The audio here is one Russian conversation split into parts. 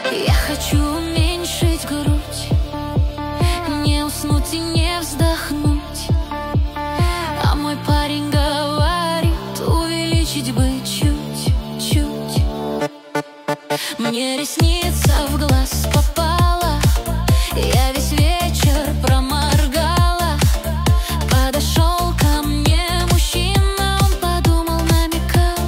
Я хочу уменьшить грудь, не уснуть и не вздохнуть. А мой парень говорит, увеличить бы чуть-чуть. Мне ресница в глаз попала, я весь вечер проморгала. Подошел ко мне мужчина, он подумал, намекал.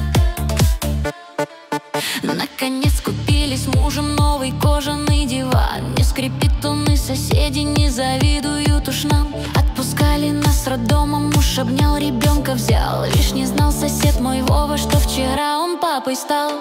Наконец купили с мужем новый кожаный диван. Не скрипит он, и соседи не завидуют уж нам. Отпускали нас с роддомом, муж обнял, ребенка взял. Лишь не знал сосед мой Вова, что вчера он папой стал.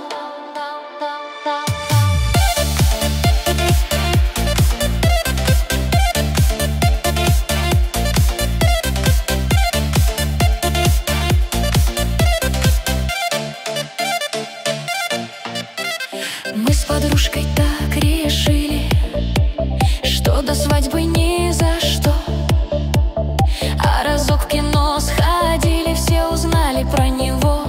Мы с подружкой так решили, что до свадьбы ни за что. А разок в кино сходили, все узнали про него.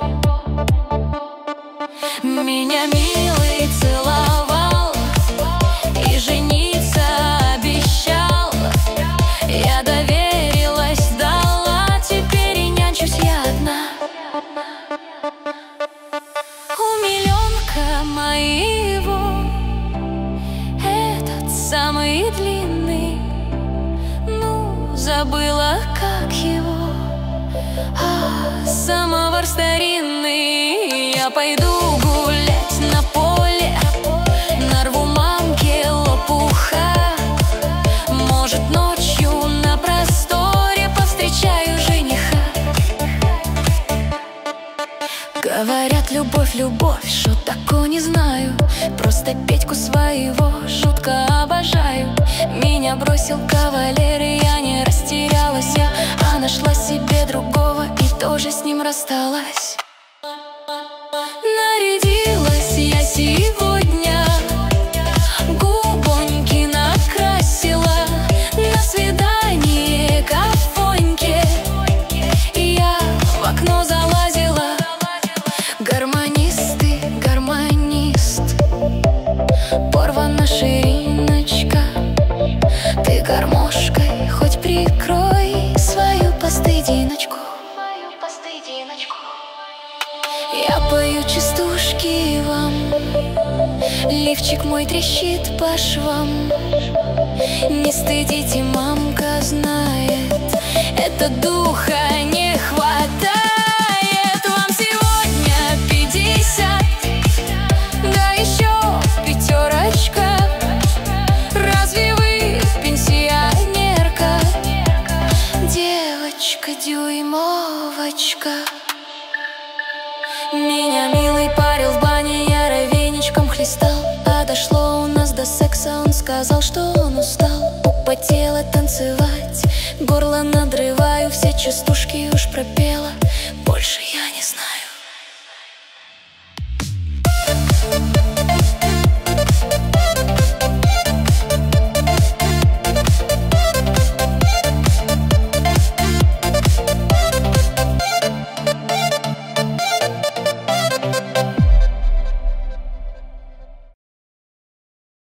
Меня милый целовал и жениться обещал. Я доверилась, дала, теперь и нянчусь я одна. Умиленка моего, этот самый длинный, ну, забыла, как его, самовар старинный. Я пойду гулять на поле, нарву мамке лопуха. Может, ночью на просторе повстречаю жениха. Говорят, любовь, любовь, что такое не знаю. Просто Петьку своего жутко обожаю. Меня бросил кавалер, и я не растерялась, а нашла себе другого и тоже с ним рассталась. Нарядилась я сегодня, губоньки накрасила, на свидание к Афоньке я в окно залазила. Гармонист и гармонист, порвана шириночка. Ты гармошкой хоть прикрой свою постыдиночку. Я пою частушки вам, лифчик мой трещит по швам. Не стыдите, мамка знает, это духа не хватает. Вам сегодня 50, да еще пятерочка. Разве вы пенсионерка, девочка-дюймовочка? Меня милый парил в бане, я ровеничком хлестал. А дошло у нас до секса, он сказал, что он устал. Употела танцевать, горло надрываю, все частушки уж пропела.